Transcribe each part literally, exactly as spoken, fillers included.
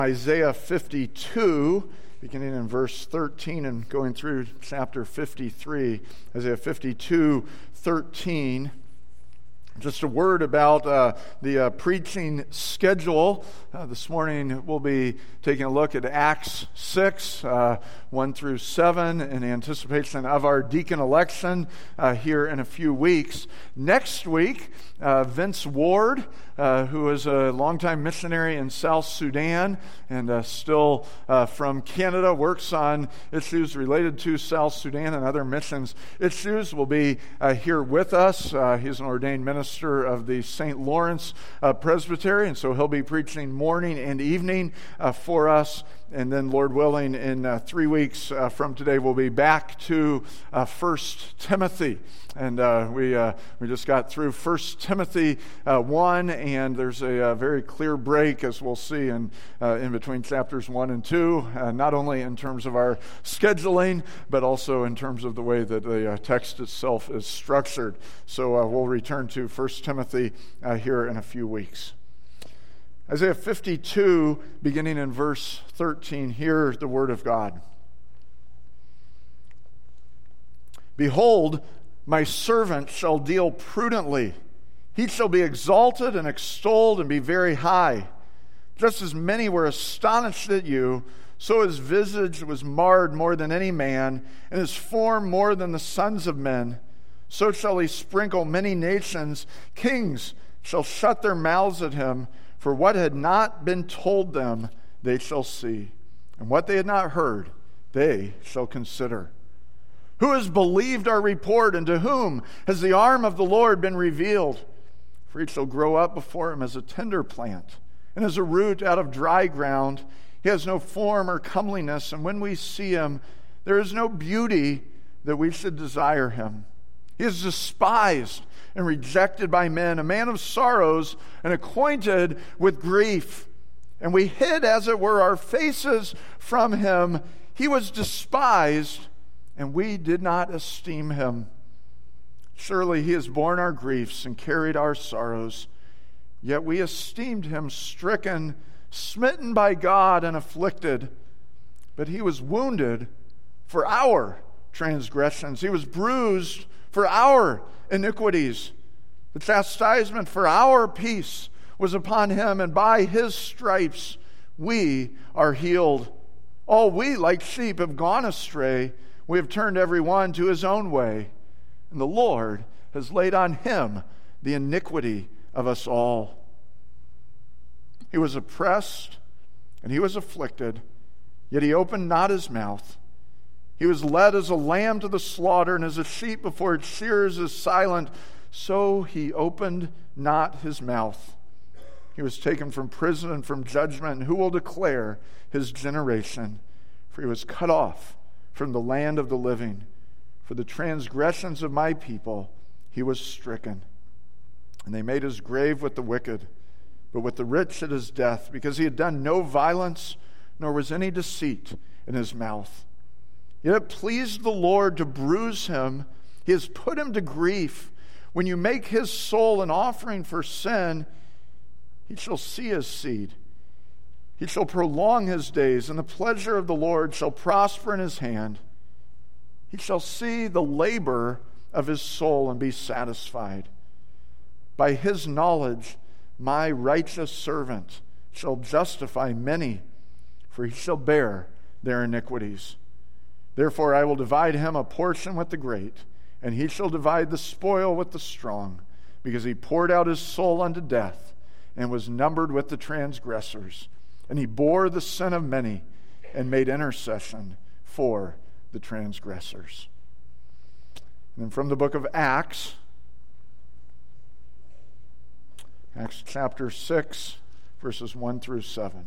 Isaiah fifty-two, beginning in verse thirteen and going through chapter fifty-three. Isaiah fifty-two, thirteen. Just a word about uh, the uh, preaching schedule. Uh, this morning we'll be taking a look at Acts six, uh, one through seven, in anticipation of our deacon election uh, here in a few weeks. Next week, uh, Vince Ward, uh, who is a longtime missionary in South Sudan and uh, still uh, from Canada, works on issues related to South Sudan and other missions issues, will be uh, here with us. Uh, he's an ordained minister of the Saint Lawrence uh, Presbytery, and so he'll be preaching morning and evening uh, for us. And then, Lord willing, in uh, three weeks uh, from today, we'll be back to uh, First Timothy. And uh, we uh, we just got through First Timothy uh, one, and there's a, a very clear break, as we'll see, in, uh, in between chapters one and two, uh, not only in terms of our scheduling, but also in terms of the way that the uh, text itself is structured. So uh, we'll return to First Timothy uh, here in a few weeks. Isaiah fifty-two, beginning in verse thirteen, hear the word of God. Behold, my servant shall deal prudently. He shall be exalted and extolled and be very high. Just as many were astonished at you, so his visage was marred more than any man, and his form more than the sons of men. So shall he sprinkle many nations. Kings shall shut their mouths at him. For what had not been told them, they shall see, and what they had not heard, they shall consider. Who has believed our report, and to whom has the arm of the Lord been revealed? For he shall grow up before him as a tender plant, and as a root out of dry ground. He has no form or comeliness, and when we see him, there is no beauty that we should desire him. He is despised and rejected by men, a man of sorrows and acquainted with grief. And we hid, as it were, our faces from him. He was despised, and we did not esteem him. Surely he has borne our griefs and carried our sorrows. Yet we esteemed him stricken, smitten by God, and afflicted. But he was wounded for our transgressions. He was bruised for our iniquities. The chastisement for our peace was upon him, and by his stripes we are healed. All we, like sheep, have gone astray. We have turned every one to his own way, and the Lord has laid on him the iniquity of us all. He was oppressed, and he was afflicted, yet he opened not his mouth. He was led as a lamb to the slaughter, and as a sheep before its shearers is silent, so he opened not his mouth. He was taken from prison and from judgment, and who will declare his generation? For he was cut off from the land of the living. For the transgressions of my people he was stricken. And they made his grave with the wicked, but with the rich at his death, because he had done no violence, nor was any deceit in his mouth. Yet it pleased the Lord to bruise him. He has put him to grief. When you make his soul an offering for sin, he shall see his seed. He shall prolong his days, and the pleasure of the Lord shall prosper in his hand. He shall see the labor of his soul and be satisfied. By his knowledge, my righteous servant shall justify many, for he shall bear their iniquities. Therefore I will divide him a portion with the great, and he shall divide the spoil with the strong, because he poured out his soul unto death, and was numbered with the transgressors. And he bore the sin of many, and made intercession for the transgressors. And then from the book of Acts, Acts chapter six, verses one through seven.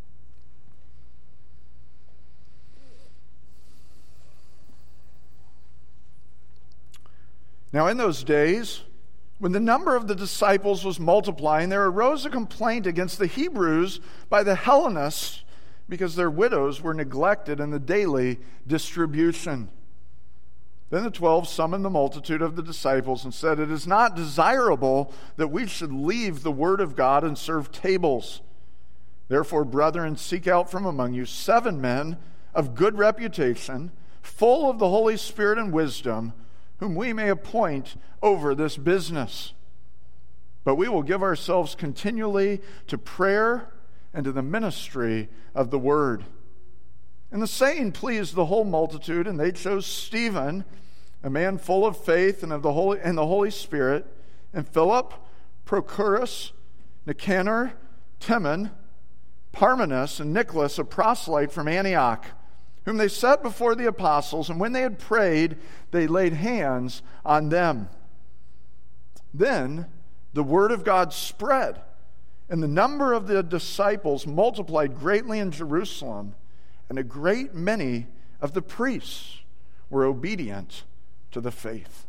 Now in those days, when the number of the disciples was multiplying, there arose a complaint against the Hebrews by the Hellenists, because their widows were neglected in the daily distribution. Then the twelve summoned the multitude of the disciples and said, "It is not desirable that we should leave the word of God and serve tables." Therefore, brethren, seek out from among you seven men of good reputation, full of the Holy Spirit and wisdom, whom we may appoint over this business. But we will give ourselves continually to prayer and to the ministry of the word." And the saying pleased the whole multitude, and they chose Stephen, a man full of faith and of the Holy and the Holy Spirit, and Philip, Prochorus, Nicanor, Timon, Parmenas, and Nicholas, a proselyte from Antioch, whom they set before the apostles, and when they had prayed, they laid hands on them. Then the word of God spread, and the number of the disciples multiplied greatly in Jerusalem, and a great many of the priests were obedient to the faith.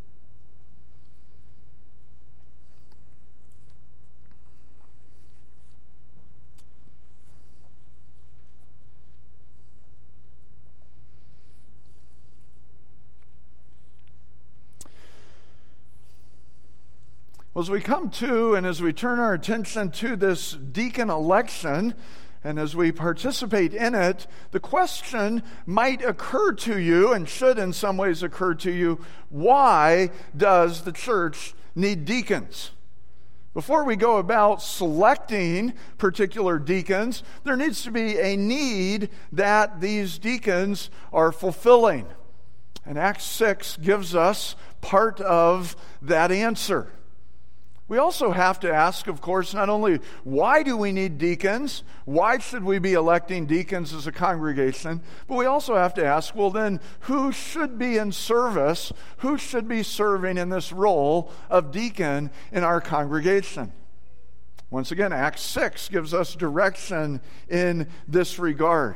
Well, as we come to and as we turn our attention to this deacon election, and as we participate in it, the question might occur to you, and should in some ways occur to you, why does the church need deacons? Before we go about selecting particular deacons, there needs to be a need that these deacons are fulfilling. And Acts six gives us part of that answer. We also have to ask, of course, not only why do we need deacons, why should we be electing deacons as a congregation, but we also have to ask, well then, who should be in service, who should be serving in this role of deacon in our congregation? Once again, Acts six gives us direction in this regard.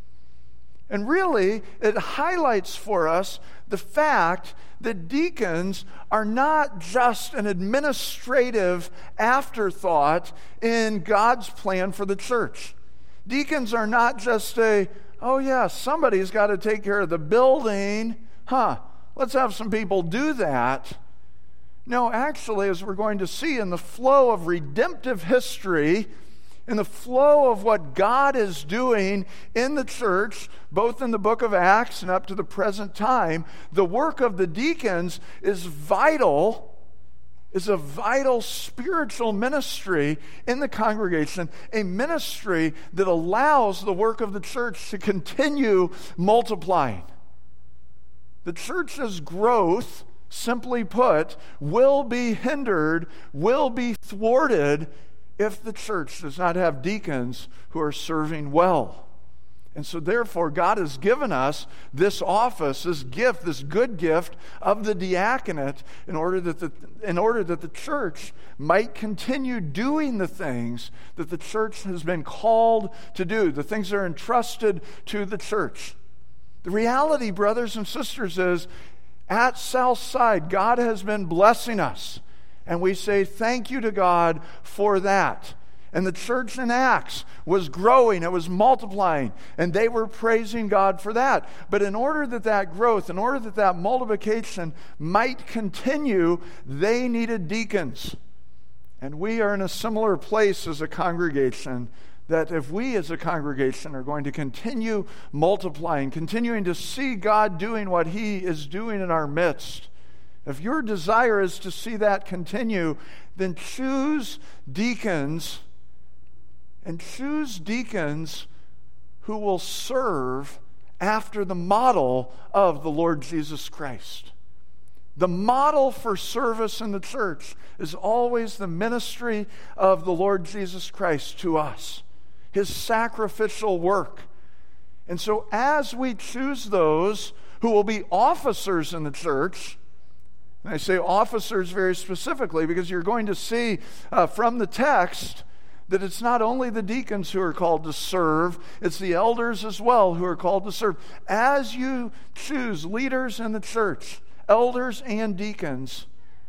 And really, it highlights for us the fact that deacons are not just an administrative afterthought in God's plan for the church. Deacons are not just a, oh yeah, somebody's got to take care of the building. Huh, let's have some people do that. No, actually, as we're going to see in the flow of redemptive history, in the flow of what God is doing in the church, both in the book of Acts and up to the present time, the work of the deacons is vital, is a vital spiritual ministry in the congregation, a ministry that allows the work of the church to continue multiplying. The church's growth, simply put, will be hindered, will be thwarted if the church does not have deacons who are serving well. And so therefore, God has given us this office, this gift, this good gift of the diaconate in order that the, in order that the church might continue doing the things that the church has been called to do, the things that are entrusted to the church. The reality, brothers and sisters, is at Southside, God has been blessing us. And we say thank you to God for that. And the church in Acts was growing, it was multiplying, and they were praising God for that. But in order that that growth, in order that that multiplication might continue, they needed deacons. And we are in a similar place as a congregation, that if we as a congregation are going to continue multiplying, continuing to see God doing what He is doing in our midst, if your desire is to see that continue, then choose deacons, and choose deacons who will serve after the model of the Lord Jesus Christ. The model for service in the church is always the ministry of the Lord Jesus Christ to us, His sacrificial work. And so as we choose those who will be officers in the church, and I say officers very specifically because you're going to see uh, from the text that it's not only the deacons who are called to serve, it's the elders as well who are called to serve. As you choose leaders in the church, elders and deacons,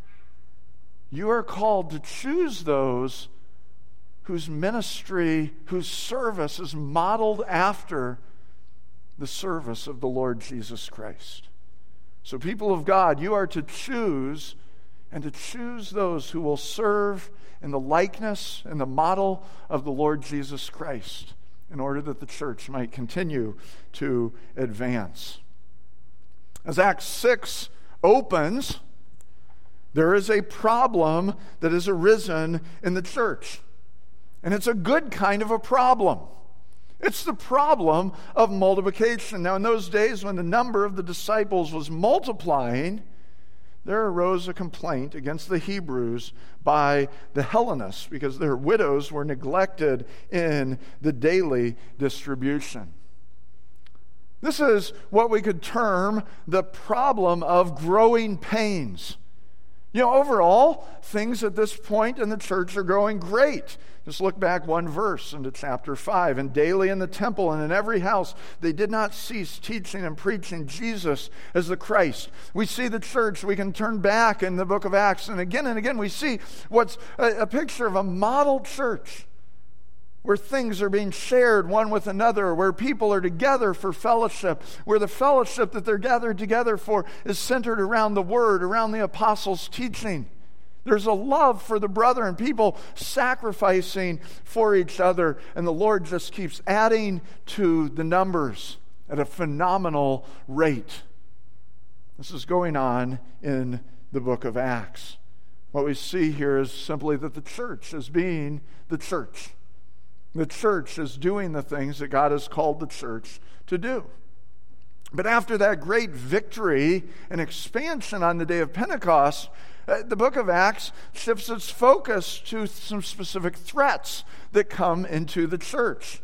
you are called to choose those whose ministry, whose service is modeled after the service of the Lord Jesus Christ. So people of God, you are to choose and to choose those who will serve in the likeness and the model of the Lord Jesus Christ in order that the church might continue to advance. As Acts six opens, there is a problem that has arisen in the church. And it's a good kind of a problem. It's the problem of multiplication. Now, in those days when the number of the disciples was multiplying, there arose a complaint against the Hebrews by the Hellenists because their widows were neglected in the daily distribution. This is what we could term the problem of growing pains. You know, overall, things at this point in the church are going great. Just look back one verse into chapter five. And daily in the temple and in every house, they did not cease teaching and preaching Jesus as the Christ. We see the church. We can turn back in the book of Acts. And again and again, we see what's a, a picture of a model church where things are being shared one with another, where people are together for fellowship, where the fellowship that they're gathered together for is centered around the Word, around the apostles' teaching. There's a love for the brethren, people sacrificing for each other, and the Lord just keeps adding to the numbers at a phenomenal rate. This is going on in the book of Acts. What we see here is simply that the church is being the church. The church is doing the things that God has called the church to do. But after that great victory and expansion on the day of Pentecost, uh, the book of Acts shifts its focus to some specific threats that come into the church.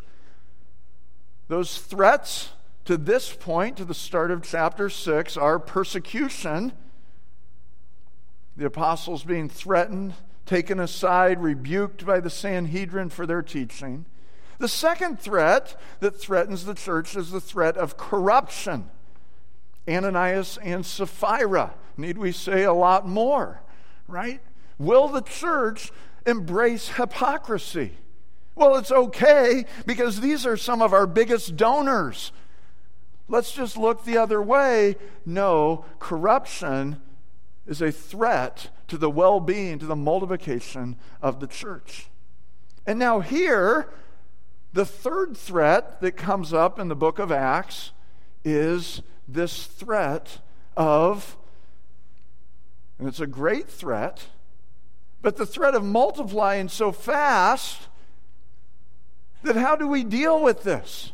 Those threats to this point, to the start of chapter six, are persecution, the apostles being threatened, taken aside, rebuked by the Sanhedrin for their teaching. The second threat that threatens the church is the threat of corruption. Ananias and Sapphira. Need we say a lot more, right? Will the church embrace hypocrisy? Well, it's okay because these are some of our biggest donors. Let's just look the other way. No, corruption is a threat to the well-being, to the multiplication of the church. And now here, the third threat that comes up in the book of Acts is this threat of, and it's a great threat, but the threat of multiplying so fast that how do we deal with this?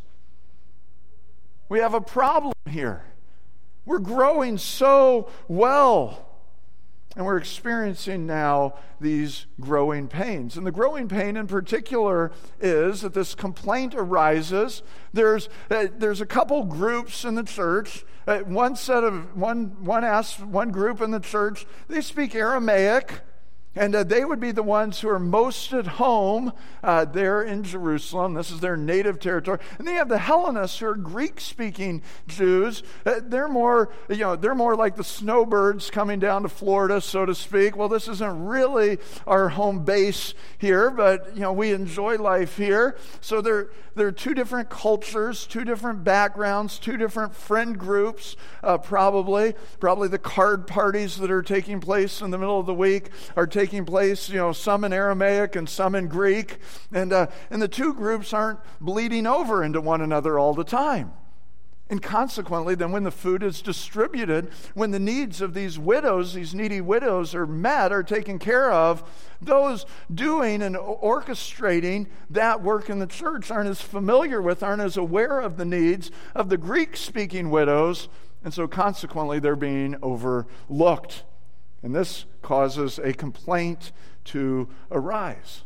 We have a problem here. We're growing so well. And we're experiencing now these growing pains. And the growing pain in particular is that this complaint arises. There's uh, there's a couple groups in the church. Uh, one set of one one asks one group in the church. They speak Aramaic, and uh, they would be the ones who are most at home uh, there in Jerusalem. This is their native territory. And then you have the Hellenists, who are Greek-speaking Jews. Uh, they're more, you know, they're more like the snowbirds coming down to Florida, so to speak. Well, this isn't really our home base here, but you know, we enjoy life here. So there, there are two different cultures, two different backgrounds, two different friend groups. Uh, probably, probably the card parties that are taking place in the middle of the week are taking taking place, you know, some in Aramaic and some in Greek, and uh, and the two groups aren't bleeding over into one another all the time. And consequently, then when the food is distributed, when the needs of these widows, these needy widows are met, are taken care of, those doing and orchestrating that work in the church aren't as familiar with, aren't as aware of the needs of the Greek-speaking widows, and so consequently they're being overlooked. And this causes a complaint to arise.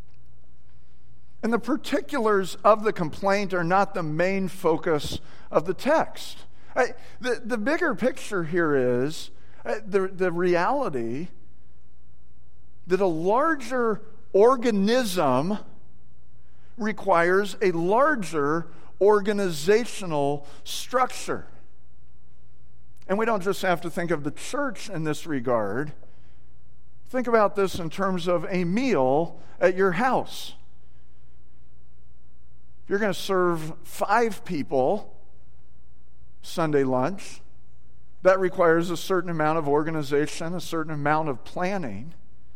And the particulars of the complaint are not the main focus of the text. I, the, the bigger picture here is uh, the, the reality that a larger organism requires a larger organizational structure. And we don't just have to think of the church in this regard. Think about this in terms of a meal at your house. If you're going to serve five people Sunday lunch, That requires a certain amount of organization, a certain amount of planning.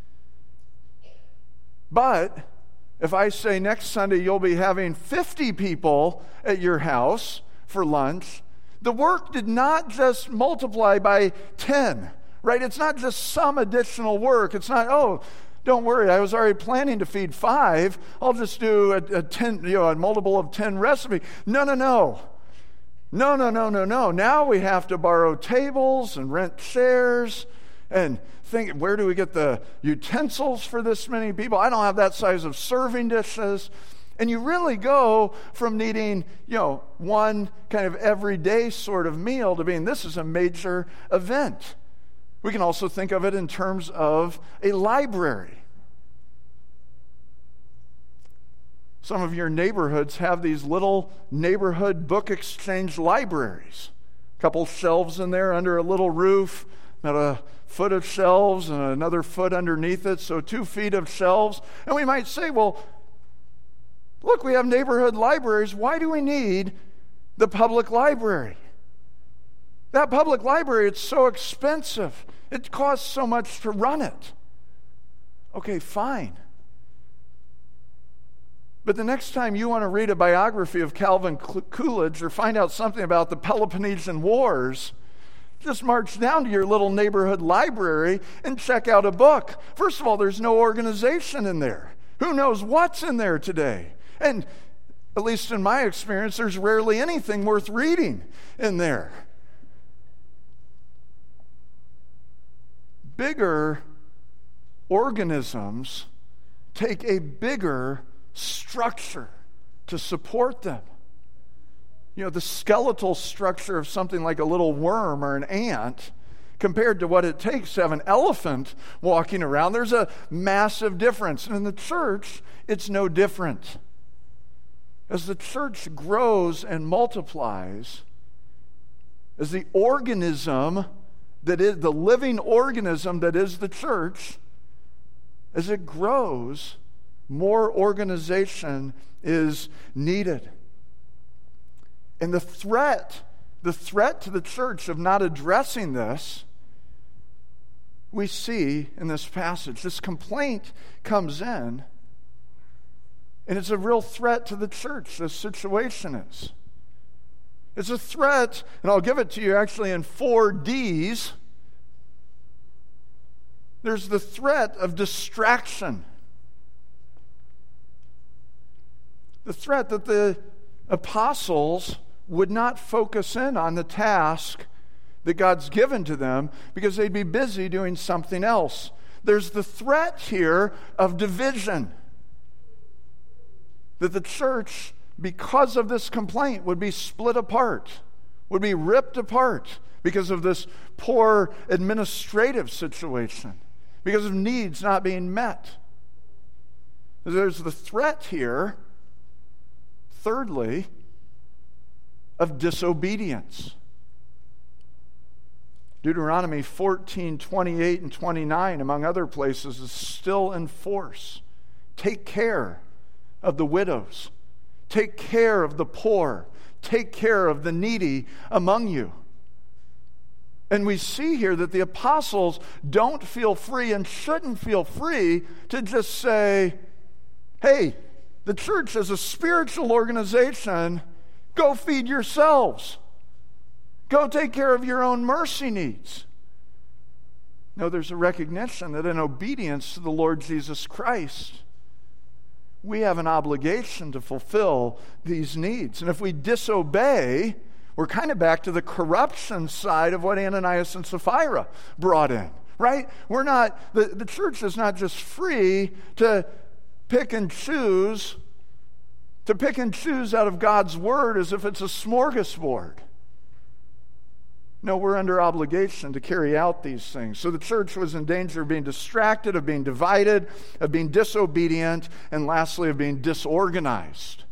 But if I say next Sunday you'll be having fifty people at your house for lunch, the work did not just multiply by ten, right? It's not just some additional work. It's not, oh, don't worry, I was already planning to feed five. I'll just do a, a ten, you know, a multiple of ten recipe. No, no, no. No, no, no, no, no. Now we have to borrow tables and rent chairs and think, where do we get the utensils for this many people? I don't have that size of serving dishes. And you really go from needing, you know, one kind of everyday sort of meal to being, this is a major event. We can also think of it in terms of a library. Some of your neighborhoods have these little neighborhood book exchange libraries. A couple shelves in there under a little roof, about a foot of shelves and another foot underneath it, so two feet of shelves. And we might say, well, look, we have neighborhood libraries. Why do we need the public library? That public library, it's so expensive. It costs so much to run it. Okay, fine. But the next time you want to read a biography of Calvin Coolidge or find out something about the Peloponnesian Wars, just march down to your little neighborhood library and check out a book. First of all, there's no organization in there. Who knows what's in there today? And at least in my experience, there's rarely anything worth reading in there. Bigger organisms take a bigger structure to support them. You know, the skeletal structure of something like a little worm or an ant compared to what it takes to have an elephant walking around, there's a massive difference. And in the church, it's no different. As the church grows and multiplies, as the organism that is the living organism that is the church, as it grows, more organization is needed. And the threat, the threat to the church of not addressing this, we see in this passage. This complaint comes in, and it's a real threat to the church, this situation is. It's a threat, and I'll give it to you actually in four D's. There's the threat of distraction. The threat that the apostles would not focus in on the task that God's given to them because they'd be busy doing something else. There's the threat here of division. That the church, because of this complaint, would be split apart, would be ripped apart because of this poor administrative situation, because of needs not being met. There's the threat here, thirdly, of disobedience. Deuteronomy fourteen, twenty-eight and twenty-nine, among other places, is still in force. Take care of the widows. Take care of the poor. Take care of the needy among you. And we see here that the apostles don't feel free and shouldn't feel free to just say, hey, the church is a spiritual organization. Go feed yourselves. Go take care of your own mercy needs. No, there's a recognition that in obedience to the Lord Jesus Christ, we have an obligation to fulfill these needs. And if we disobey, we're kind of back to the corruption side of what Ananias and Sapphira brought in, right? We're not, the, the church is not just free to pick and choose, to pick and choose out of God's word as if it's a smorgasbord. No, we're under obligation to carry out these things. So the church was in danger of being distracted, of being divided, of being disobedient, and lastly, of being disorganized.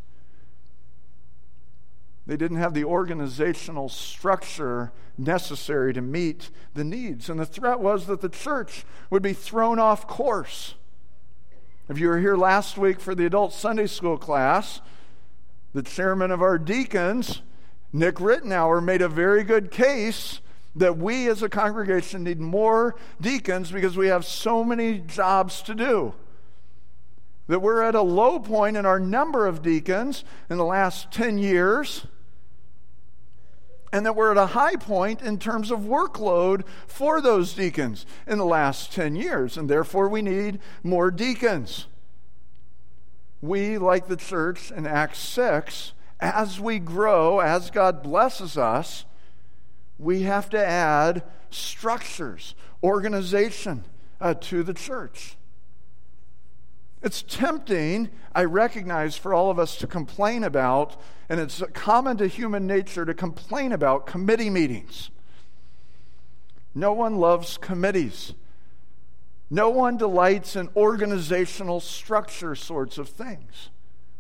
They didn't have the organizational structure necessary to meet the needs. And the threat was that the church would be thrown off course. If you were here last week for the adult Sunday school class, the chairman of our deacons, Nick Rittenauer, made a very good case that we as a congregation need more deacons because we have so many jobs to do. That we're at a low point in our number of deacons in the last ten years, and that we're at a high point in terms of workload for those deacons in the last ten years, and therefore we need more deacons. We, like the church in Acts six, as we grow, as God blesses us, we have to add structures, organization uh, to the church. It's tempting, I recognize, for all of us to complain about, and it's common to human nature to complain about committee meetings. No one loves committees. No one delights in organizational structure sorts of things.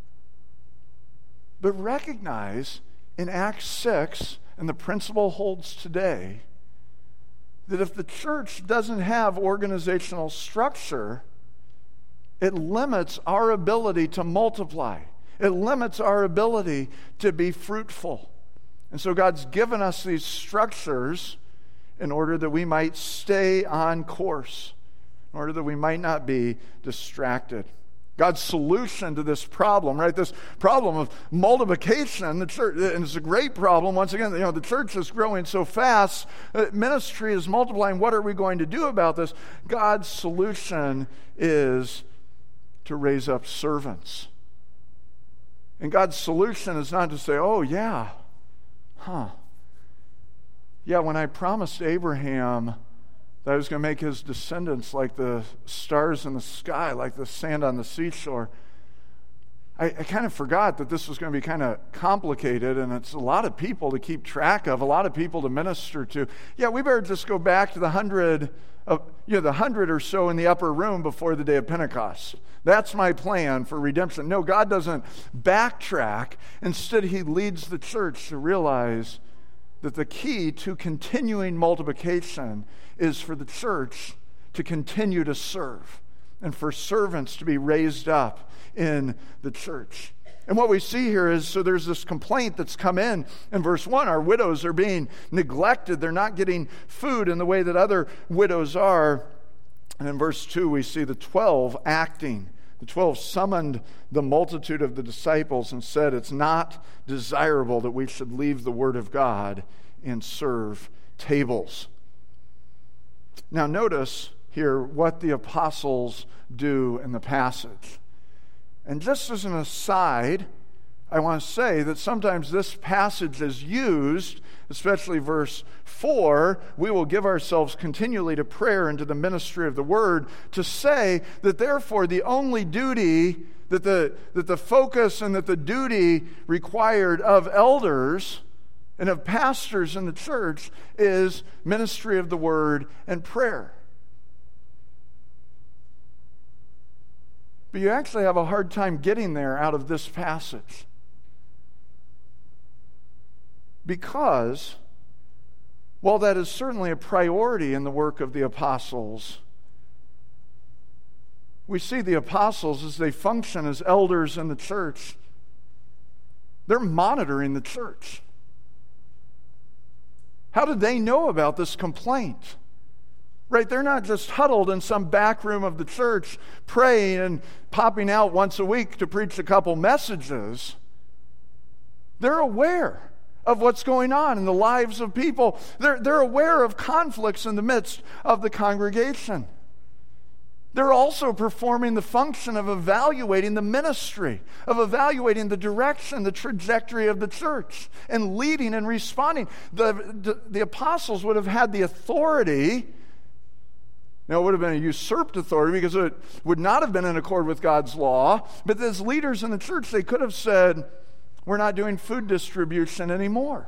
But recognize in Acts six, and the principle holds today, that if the church doesn't have organizational structure, it limits our ability to multiply. It limits our ability to be fruitful. And so God's given us these structures in order that we might stay on course, in order that we might not be distracted. God's solution to this problem, right? This problem of multiplication, the church, and it's a great problem. Once again, you know, the church is growing so fast, ministry is multiplying. What are we going to do about this? God's solution is to raise up servants. And God's solution is not to say, oh, yeah, huh. Yeah, when I promised Abraham that I was going to make his descendants like the stars in the sky, like the sand on the seashore, I, I kind of forgot that this was going to be kind of complicated, and it's a lot of people to keep track of, a lot of people to minister to. Yeah, we better just go back to the hundred, of, you know, the hundred or so in the upper room before the day of Pentecost. That's my plan for redemption. No, God doesn't backtrack. Instead, he leads the church to realize that the key to continuing multiplication is for the church to continue to serve and for servants to be raised up in the church. And what we see here is, so there's this complaint that's come in in verse one. Our widows are being neglected. They're not getting food in the way that other widows are. And in verse two, we see the twelve acting. The twelve summoned the multitude of the disciples and said, it's not desirable that we should leave the word of God and serve tables. Now notice here what the apostles do in the passage. And just as an aside, I want to say that sometimes this passage is used, especially verse four, we will give ourselves continually to prayer and to the ministry of the word, to say that therefore the only duty, that the, that the focus and that the duty required of elders and of pastors in the church is ministry of the word and prayer. But you actually have a hard time getting there out of this passage. Because, while that is certainly a priority in the work of the apostles, we see the apostles as they function as elders in the church, they're monitoring the church. How did they know about this complaint? Right, they're not just huddled in some back room of the church praying and popping out once a week to preach a couple messages. They're aware of what's going on in the lives of people. They're, they're aware of conflicts in the midst of the congregation. They're also performing the function of evaluating the ministry, of evaluating the direction, the trajectory of the church, and leading and responding. The, the, the apostles would have had the authority. Now, it would have been a usurped authority because it would not have been in accord with God's law. But as leaders in the church, they could have said, we're not doing food distribution anymore.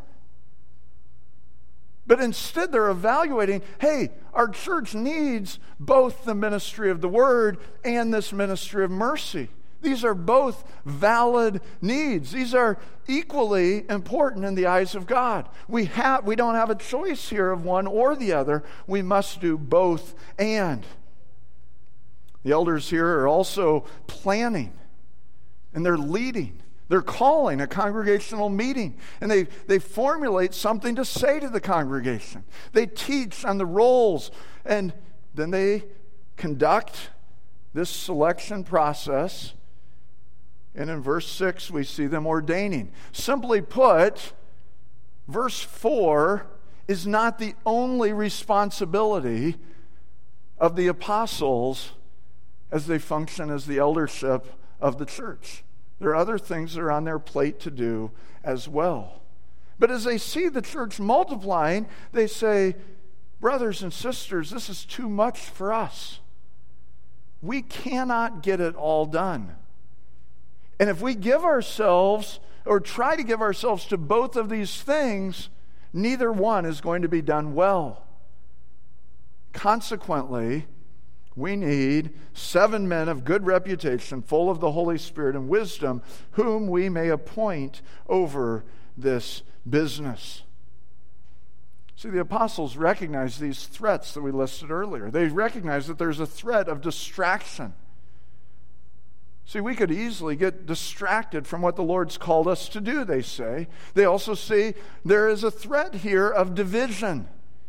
But instead, they're evaluating, hey, our church needs both the ministry of the word and this ministry of mercy. These are both valid needs. These are equally important in the eyes of God. We have, we don't have a choice here of one or the other. We must do both and. The elders here are also planning, and they're leading. They're calling a congregational meeting, and they, they formulate something to say to the congregation. They teach on the roles, and then they conduct this selection process. And in verse six, we see them ordaining. Simply put, verse four is not the only responsibility of the apostles as they function as the eldership of the church. There are other things that are on their plate to do as well. But as they see the church multiplying, they say, brothers and sisters, this is too much for us. We cannot get it all done. And if we give ourselves or try to give ourselves to both of these things, neither one is going to be done well. Consequently, we need seven men of good reputation, full of the Holy Spirit and wisdom, whom we may appoint over this business. See, the apostles recognize these threats that we listed earlier. They recognize that there's a threat of distraction. See, we could easily get distracted from what the Lord's called us to do, they say. They also see there is a threat here of division.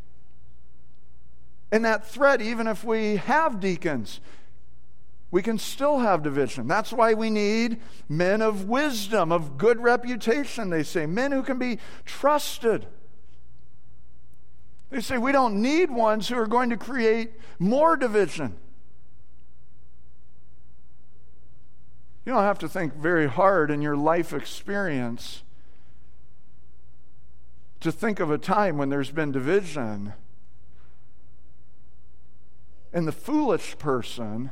And that threat, even if we have deacons, we can still have division. That's why we need men of wisdom, of good reputation, they say. Men who can be trusted. They say we don't need ones who are going to create more division. You don't have to think very hard in your life experience to think of a time when there's been division. And the foolish person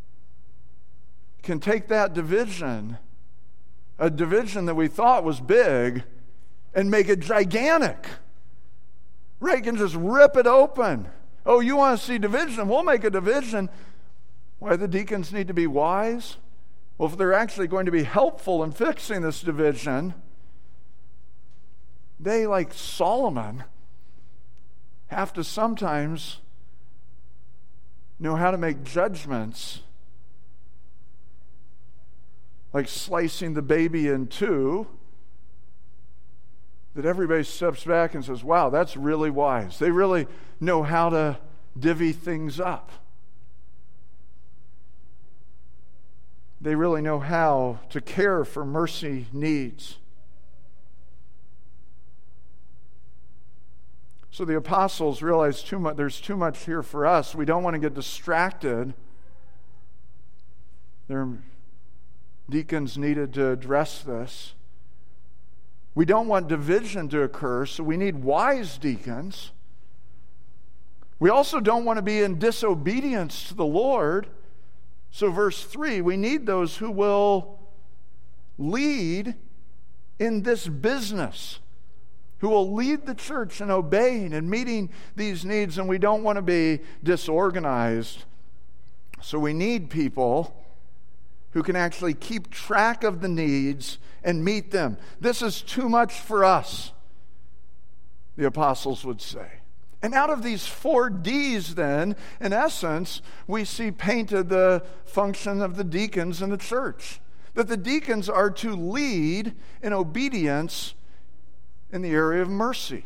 can take that division, a division that we thought was big, and make it gigantic. Right? Can just rip it open. Oh, you want to see division? We'll make a division. Why, the deacons need to be wise? Well, if they're actually going to be helpful in fixing this division, they, like Solomon, have to sometimes know how to make judgments, like slicing the baby in two, that everybody steps back and says, wow, that's really wise. They really know how to divvy things up. They really know how to care for mercy needs. So the apostles realize too much, there's too much here for us. We don't want to get distracted. Their deacons needed to address this. We don't want division to occur, so we need wise deacons. We also don't want to be in disobedience to the Lord. So verse three, we need those who will lead in this business, who will lead the church in obeying and meeting these needs, and we don't want to be disorganized. So we need people who can actually keep track of the needs and meet them. This is too much for us, the apostles would say. And out of these four D's then, in essence, we see painted the function of the deacons in the church. That the deacons are to lead in obedience in the area of mercy.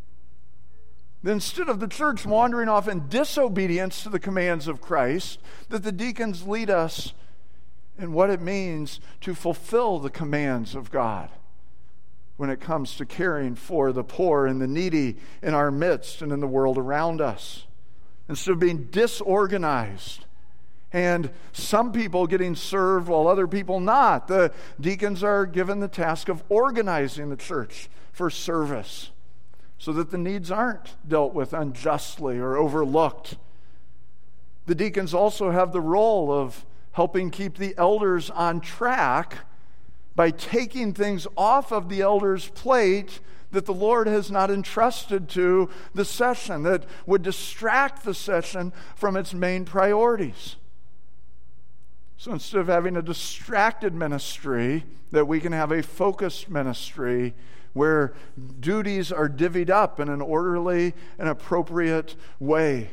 That instead of the church wandering off in disobedience to the commands of Christ, that the deacons lead us in what it means to fulfill the commands of God when it comes to caring for the poor and the needy in our midst and in the world around us. Instead of being disorganized and some people getting served while other people not, the deacons are given the task of organizing the church for service so that the needs aren't dealt with unjustly or overlooked. The deacons also have the role of helping keep the elders on track by taking things off of the elders' plate that the Lord has not entrusted to the session, that would distract the session from its main priorities. So instead of having a distracted ministry, that we can have a focused ministry where duties are divvied up in an orderly and appropriate way.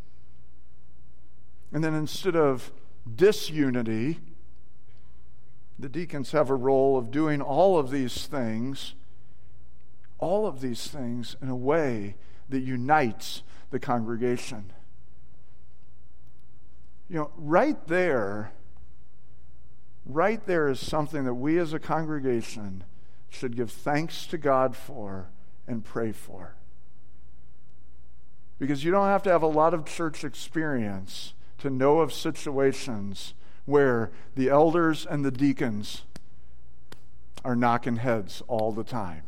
And then instead of disunity, The deacons have a role of doing all of these things, all of these things in a way that unites the congregation. You know, right there, right there is something that we as a congregation should give thanks to God for and pray for. Because you don't have to have a lot of church experience to know of situations where the elders and the deacons are knocking heads all the time,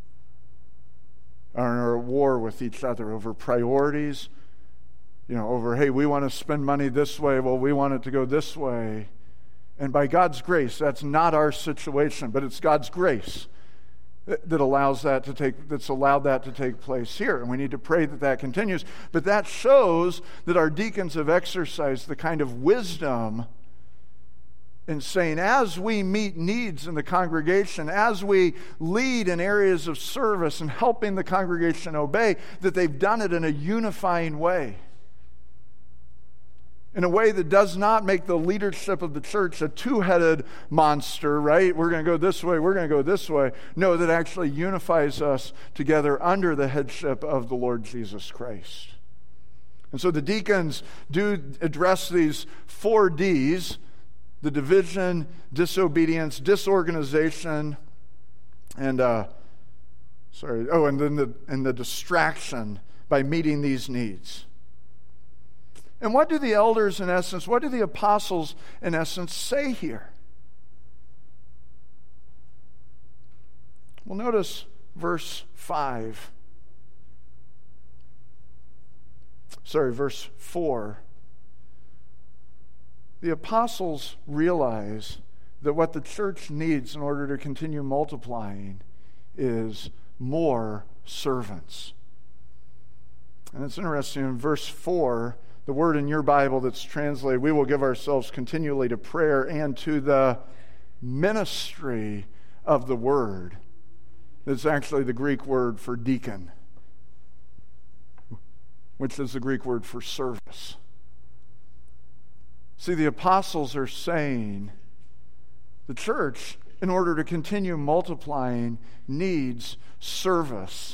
are at war with each other over priorities, you know, over, hey, we want to spend money this way, well, we want it to go this way. And by God's grace, that's not our situation, but it's God's grace that allows that to take, that's allowed that to take place here. And we need to pray that that continues. But that shows that our deacons have exercised the kind of wisdom in saying, as we meet needs in the congregation, as we lead in areas of service and helping the congregation obey, that they've done it in a unifying way. In a way that does not make the leadership of the church a two-headed monster, right? We're going to go this way, we're going to go this way. No, that actually unifies us together under the headship of the Lord Jesus Christ. And so the deacons do address these four D's: the division, disobedience, disorganization, and uh, sorry, oh, and then the and the distraction by meeting these needs. And what do the elders, in essence, what do the apostles, in essence, say here? Well, notice verse five. Sorry, verse four. The apostles realize that what the church needs in order to continue multiplying is more servants. And it's interesting, in verse four, the word in your Bible that's translated, we will give ourselves continually to prayer and to the ministry of the word. That's actually the Greek word for deacon, which is the Greek word for service. See, the apostles are saying the church, in order to continue multiplying, needs service.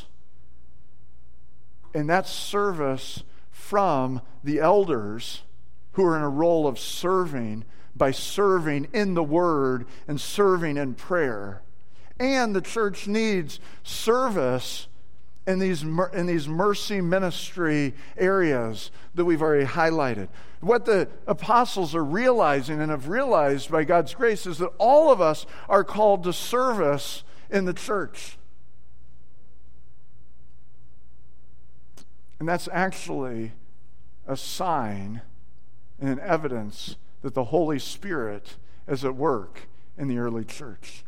And that's service from the elders who are in a role of serving by serving in the word and serving in prayer. And the church needs service in these, in these mercy ministry areas that we've already highlighted. What the apostles are realizing and have realized by God's grace is that all of us are called to service in the church. And that's actually a sign and an evidence that the Holy Spirit is at work in the early church.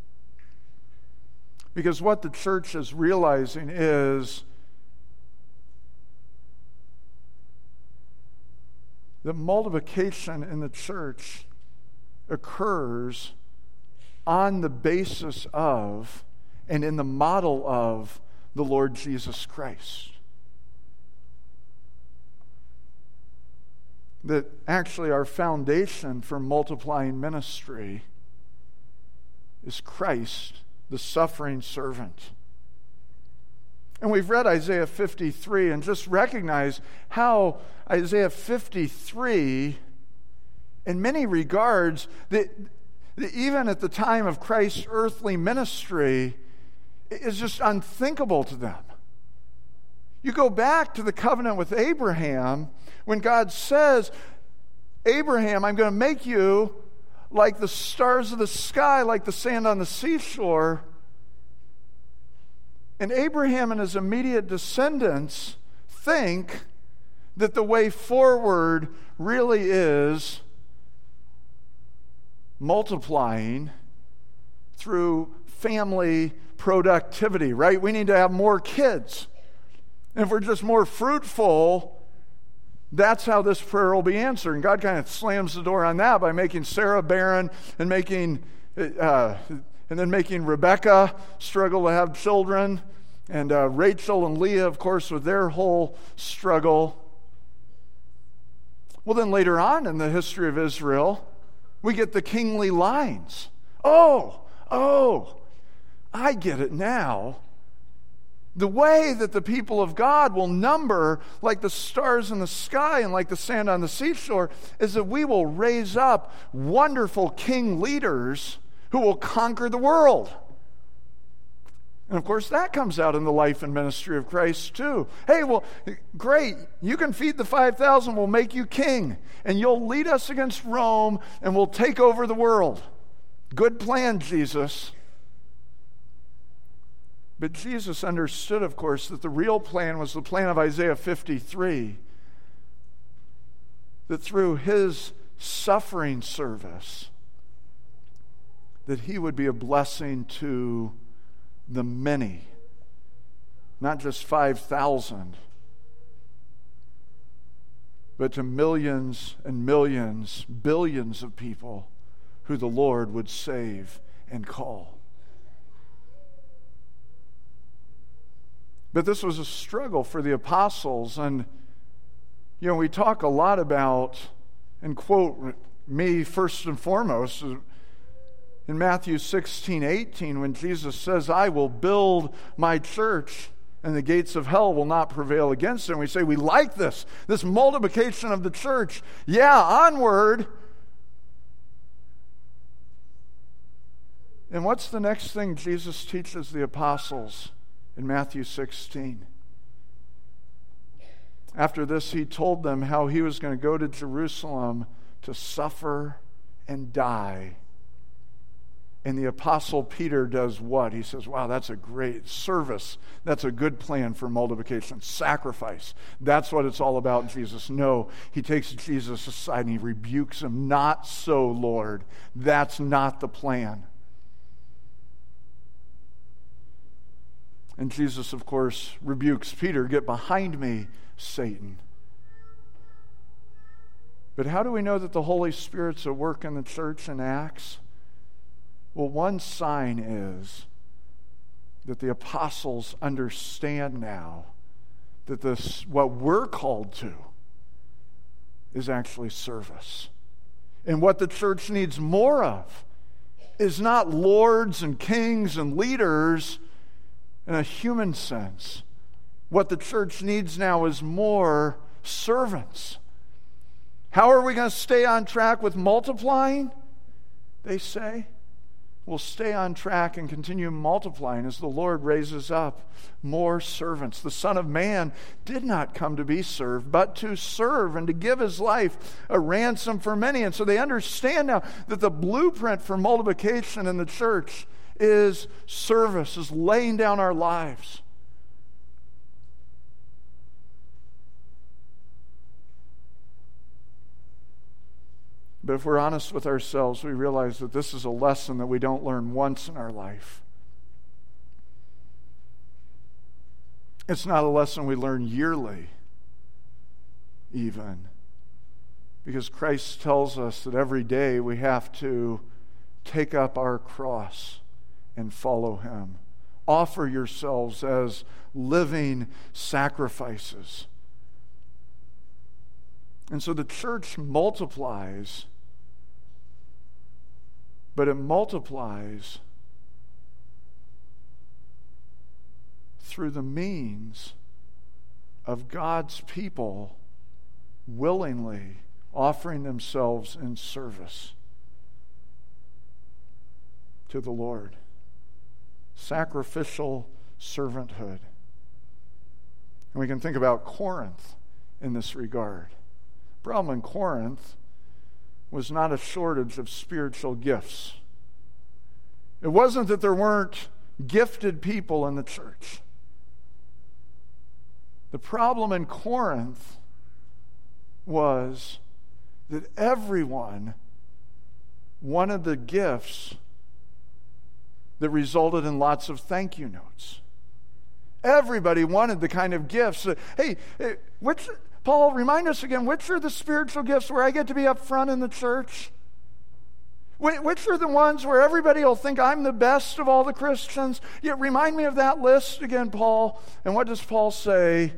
Because what the church is realizing is that multiplication in the church occurs on the basis of and in the model of the Lord Jesus Christ. That actually our foundation for multiplying ministry is Christ, the suffering servant. And we've read Isaiah fifty-three and just recognize how Isaiah fifty-three, in many regards, that, that even at the time of Christ's earthly ministry, is just unthinkable to them. You go back to the covenant with Abraham, when God says, Abraham, I'm going to make you like the stars of the sky, like the sand on the seashore. And Abraham and his immediate descendants think that the way forward really is multiplying through family productivity, right? We need to have more kids. And if we're just more fruitful, that's how this prayer will be answered. And God kind of slams the door on that by making Sarah barren and making, uh, and then making Rebecca struggle to have children, and uh, Rachel and Leah, of course, with their whole struggle. Well, then later on in the history of Israel, we get the kingly lines Oh, oh, I get it now. The way that the people of God will number like the stars in the sky and like the sand on the seashore is that we will raise up wonderful king leaders who will conquer the world. And of course, that comes out in the life and ministry of Christ too. Hey, well, great. You can feed the five thousand. We'll make you king. And you'll lead us against Rome and we'll take over the world. Good plan, Jesus. But Jesus understood, of course, that the real plan was the plan of Isaiah fifty-three. That through his suffering service, that he would be a blessing to the many, not just five thousand, but to millions and millions, billions of people who the Lord would save and call. But this was a struggle for the apostles, and you know, we talk a lot about, and quote me first and foremost, in Matthew sixteen, eighteen, when Jesus says, I will build my church and the gates of hell will not prevail against it. And we say, we like this, this multiplication of the church. Yeah, onward. And what's the next thing Jesus teaches the apostles in Matthew sixteen? After this, he told them how he was going to go to Jerusalem to suffer and die. And the apostle Peter does what? He says, wow, that's a great service. That's a good plan for multiplication. Sacrifice. That's what it's all about, Jesus. No, he takes Jesus aside and he rebukes him. Not so, Lord. That's not the plan. And Jesus, of course, rebukes Peter, get behind me, Satan. But how do we know that the Holy Spirit's at work in the church in Acts? Well, one sign is that the apostles understand now that this, what we're called to is actually service. And what the church needs more of is not lords and kings and leaders in a human sense. What the church needs now is more servants. How are we going to stay on track with multiplying? They say, we'll stay on track and continue multiplying as the Lord raises up more servants. The Son of Man did not come to be served, but to serve and to give his life a ransom for many. And so they understand now that the blueprint for multiplication in the church is service, is laying down our lives. But if we're honest with ourselves, we realize that this is a lesson that we don't learn once in our life. It's not a lesson we learn yearly, even. Because Christ tells us that every day we have to take up our cross and follow him. Offer yourselves as living sacrifices. And so the church multiplies, but it multiplies through the means of God's people willingly offering themselves in service to the Lord. Sacrificial servanthood. And we can think about Corinth in this regard. The problem in Corinth was not a shortage of spiritual gifts. It wasn't that there weren't gifted people in the church. The problem in Corinth was that everyone wanted the gifts that resulted in lots of thank you notes. Everybody wanted the kind of gifts that, hey, which, Paul, remind us again, which are the spiritual gifts where I get to be up front in the church? Which are the ones where everybody will think I'm the best of all the Christians? Yet remind me of that list again, Paul. And what does Paul say?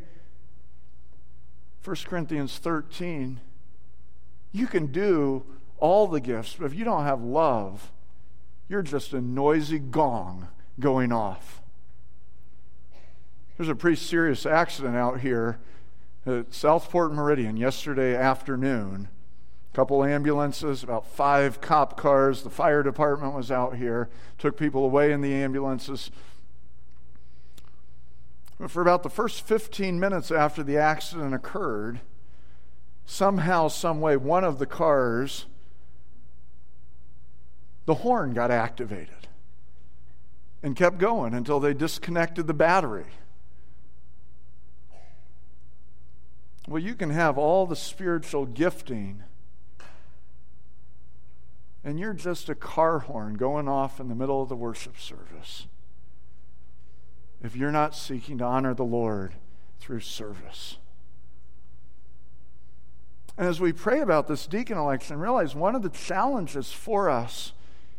First Corinthians thirteen. You can do all the gifts, but if you don't have love, you're just a noisy gong going off. There's a pretty serious accident out here at Southport Meridian yesterday afternoon. A couple ambulances, about five cop cars. The fire department was out here, took people away in the ambulances. But for about the first fifteen minutes after the accident occurred, somehow, some way, one of the cars, the horn got activated and kept going until they disconnected the battery. Well, you can have all the spiritual gifting, and you're just a car horn going off in the middle of the worship service if you're not seeking to honor the Lord through service. And as we pray about this deacon election, realize one of the challenges for us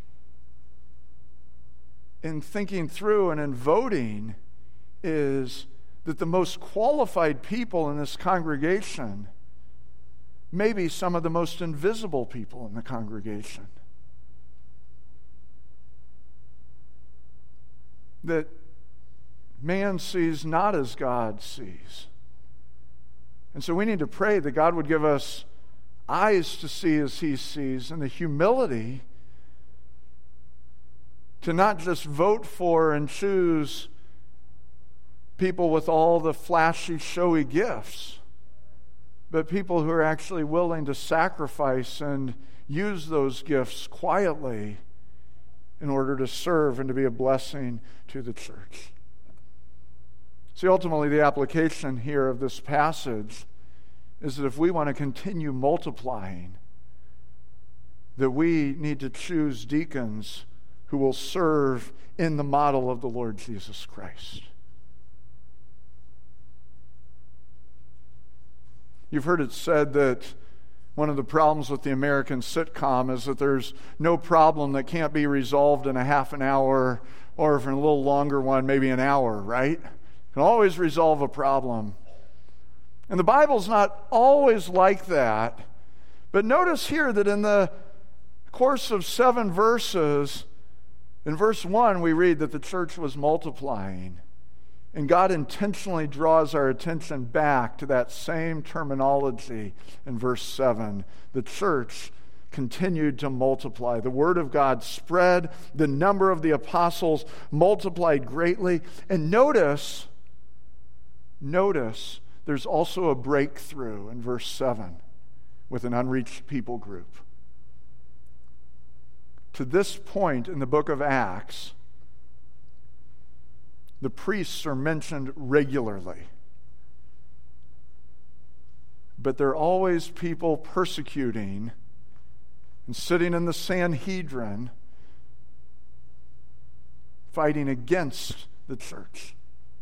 in thinking through and in voting is that the most qualified people in this congregation may be some of the most invisible people in the congregation. That man sees not as God sees. And so we need to pray that God would give us eyes to see as He sees, and the humility to not just vote for and choose people with all the flashy, showy gifts, but people who are actually willing to sacrifice and use those gifts quietly in order to serve and to be a blessing to the church. See, ultimately, the application here of this passage is that if we want to continue multiplying, that we need to choose deacons who will serve in the model of the Lord Jesus Christ. You've heard it said that one of the problems with the American sitcom is that there's no problem that can't be resolved in a half an hour, or if in a little longer one, maybe an hour, right? You can always resolve a problem. And the Bible's not always like that. But notice here that in the course of seven verses, in verse one, we read that the church was multiplying. And God intentionally draws our attention back to that same terminology in verse seven. The church continued to multiply. The word of God spread. The number of the apostles multiplied greatly. And notice, notice, there's also a breakthrough in verse seven with an unreached people group. To this point in the book of Acts, the priests are mentioned regularly. But there are always people persecuting and sitting in the Sanhedrin fighting against the church.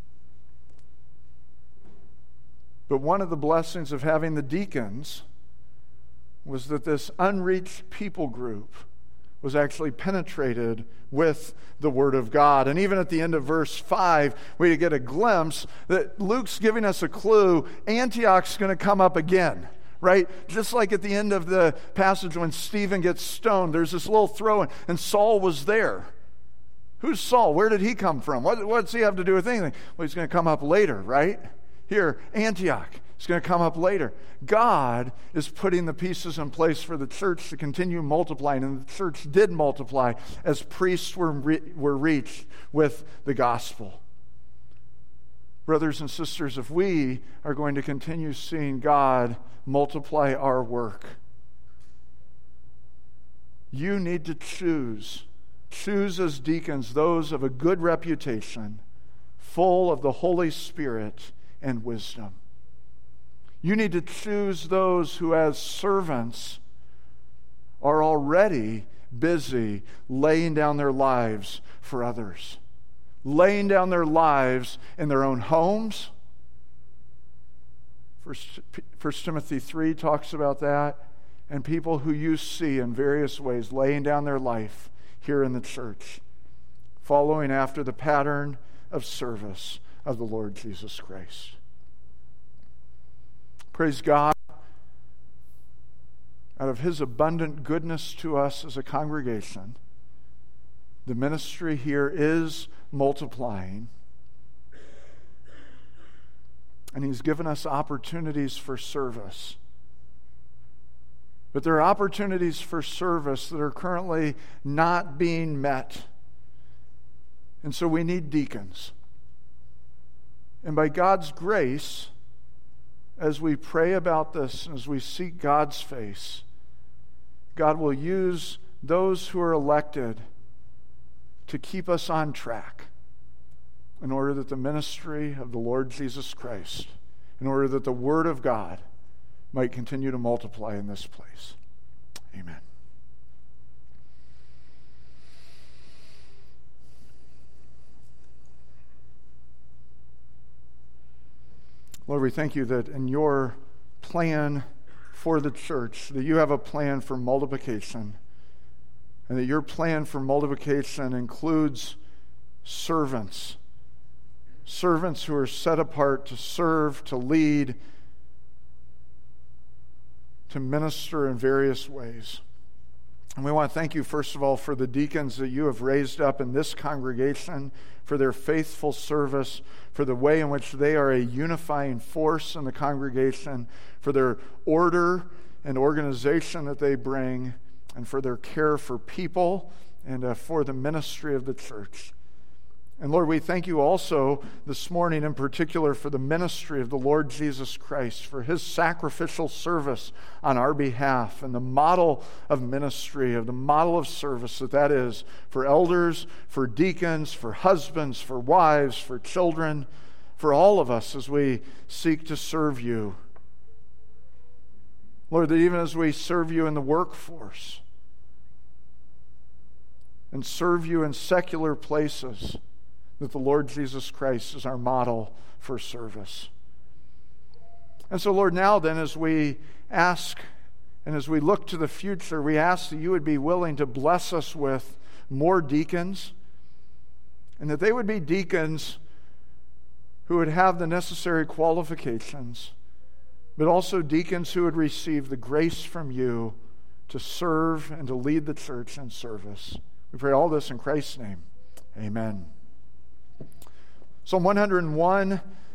But one of the blessings of having the deacons was that this unreached people group was actually penetrated with the Word of God. And even at the end of verse five, we get a glimpse that Luke's giving us a clue. Antioch's going to come up again, right? Just like at the end of the passage when Stephen gets stoned, there's this little throw-in, and Saul was there. Who's Saul? Where did he come from? What, what does he have to do with anything? Well, he's going to come up later, right? Here, Antioch. It's going to come up later. God is putting the pieces in place for the church to continue multiplying, and the church did multiply as priests were, re- were reached with the gospel. Brothers and sisters, if we are going to continue seeing God multiply our work, you need to choose. Choose as deacons those of a good reputation, full of the Holy Spirit and wisdom. You need to choose those who, as servants, are already busy laying down their lives for others, laying down their lives in their own homes. First Timothy three talks about that, and people who you see in various ways laying down their life here in the church, following after the pattern of service of the Lord Jesus Christ. Praise God. Out of His abundant goodness to us as a congregation, The ministry here is multiplying. And He's given us opportunities for service. But there are opportunities for service that are currently not being met. And so we need deacons. And by God's grace, as we pray about this, and as we seek God's face, God will use those who are elected to keep us on track in order that the ministry of the Lord Jesus Christ, in order that the Word of God might continue to multiply in this place. Amen. Lord, we thank you that in your plan for the church, that you have a plan for multiplication, and that your plan for multiplication includes servants, servants who are set apart to serve, to lead, to minister in various ways. And we want to thank you, first of all, for the deacons that you have raised up in this congregation, for their faithful service, for the way in which they are a unifying force in the congregation, for their order and organization that they bring, and for their care for people and uh, for the ministry of the church. And Lord, we thank you also this morning in particular for the ministry of the Lord Jesus Christ, for his sacrificial service on our behalf, and the model of ministry, of the model of service that that is for elders, for deacons, for husbands, for wives, for children, for all of us as we seek to serve you. Lord, that even as we serve you in the workforce and serve you in secular places, that the Lord Jesus Christ is our model for service. And so, Lord, now then, as we ask and as we look to the future, we ask that you would be willing to bless us with more deacons, and that they would be deacons who would have the necessary qualifications, but also deacons who would receive the grace from you to serve and to lead the church in service. We pray all this in Christ's name. Amen. Psalm one hundred one